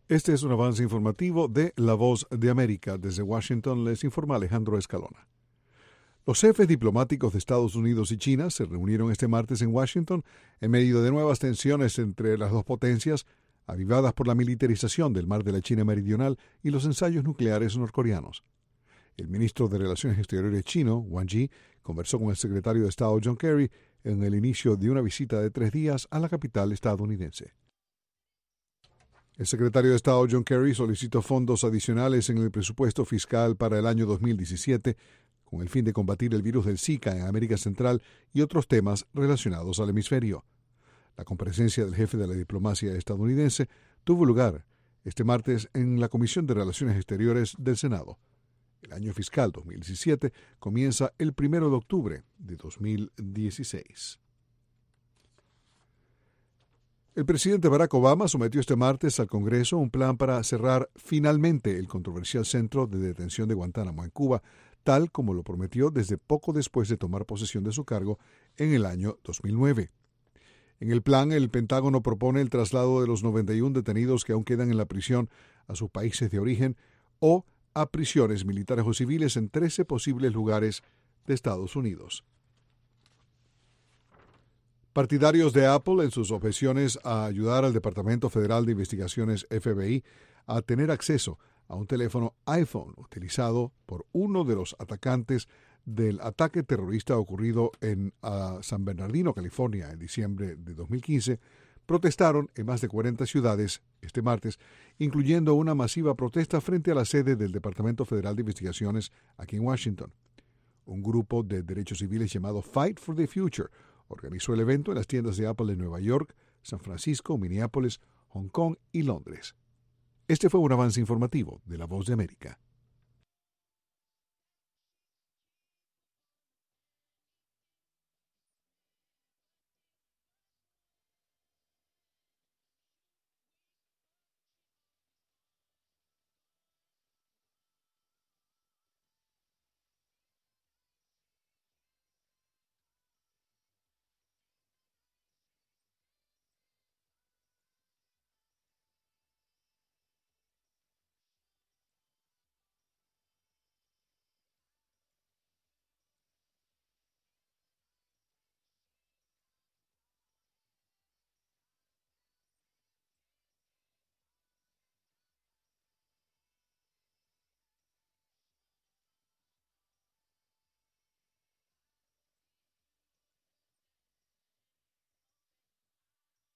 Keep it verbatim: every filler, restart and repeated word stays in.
Este es un avance informativo de La Voz de América. Desde Washington les informa Alejandro Escalona. Los jefes diplomáticos de Estados Unidos y China se reunieron este martes en Washington en medio de nuevas tensiones entre las dos potencias, avivadas por la militarización del mar de la China Meridional y los ensayos nucleares norcoreanos. El ministro de Relaciones Exteriores chino, Wang Yi, conversó con el secretario de Estado John Kerry en el inicio de una visita de tres días a la capital estadounidense. El secretario de Estado John Kerry solicitó fondos adicionales en el presupuesto fiscal para el año dos mil diecisiete con el fin de combatir el virus del Zika en América Central y otros temas relacionados al hemisferio. La comparecencia del jefe de la diplomacia estadounidense tuvo lugar este martes en la Comisión de Relaciones Exteriores del Senado. El año fiscal dos mil diecisiete comienza el primero de octubre de dos mil dieciséis. El presidente Barack Obama sometió este martes al Congreso un plan para cerrar finalmente el controversial centro de detención de Guantánamo en Cuba, tal como lo prometió desde poco después de tomar posesión de su cargo en el año dos mil nueve. En el plan, el Pentágono propone el traslado de los noventa y uno detenidos que aún quedan en la prisión a sus países de origen o a prisiones militares o civiles en trece posibles lugares de Estados Unidos. Partidarios de Apple en sus objeciones a ayudar al Departamento Federal de Investigaciones F B I a tener acceso a un teléfono iPhone utilizado por uno de los atacantes del ataque terrorista ocurrido en uh, San Bernardino, California, en diciembre de dos mil quince, protestaron en más de cuarenta ciudades este martes, incluyendo una masiva protesta frente a la sede del Departamento Federal de Investigaciones aquí en Washington. Un grupo de derechos civiles llamado Fight for the Future organizó el evento en las tiendas de Apple en Nueva York, San Francisco, Minneapolis, Hong Kong y Londres. Este fue un avance informativo de La Voz de América.